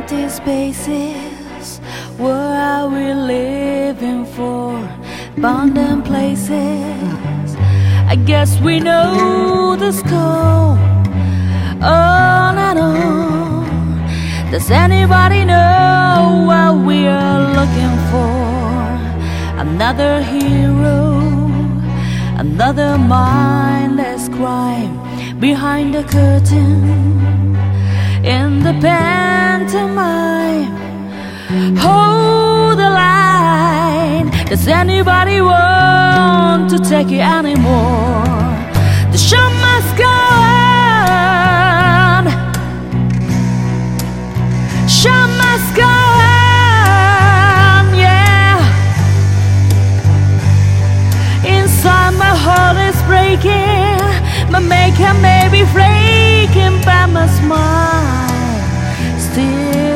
empty spaces. Where are we living for? Abandoned places. I guess we know the score. On and on. Does anybody know what we are looking for? Another hero, another mindless crime behind the curtain in the pantomime. Hold the line. Does anybody want to take it anymore? The show must go on. Show must go on, yeah. Inside my heart is breaking. My makeup may be flaking, but my smile still